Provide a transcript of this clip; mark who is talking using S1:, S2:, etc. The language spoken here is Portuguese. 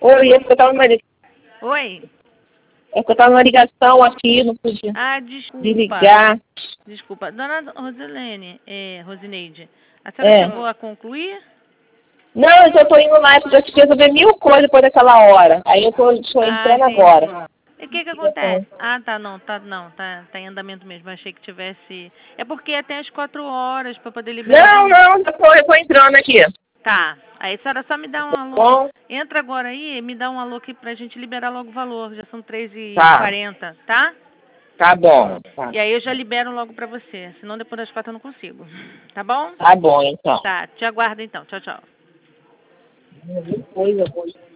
S1: Oi, é que eu tava
S2: Oi?
S1: numa ligação aqui, não podia
S2: Ah, desculpa.
S1: desligar.
S2: Desculpa. Dona Rosilene, Rosineide, a senhora chegou a concluir?
S1: Não, eu já tô indo lá, porque eu tive que resolver 1000 coisas depois daquela hora. Aí eu tô entrando
S2: entendi.
S1: agora.
S2: E o que acontece? Ah, tá em andamento mesmo. Achei que tivesse. É porque é até as 4 horas para poder liberar.
S1: Não, eu tô entrando aqui.
S2: Tá. Aí a senhora só me dá um alô.
S1: Bom,
S2: Entra agora aí e me dá um alô aqui pra gente liberar logo o valor. Já são 3h40, tá?
S1: tá bom. Tá,
S2: E aí eu já libero logo pra você. Senão depois das 4 eu não consigo. Tá bom?
S1: tá bom, então.
S2: Tá. Te aguardo então. Tchau, tchau.
S1: Coisa, coisa.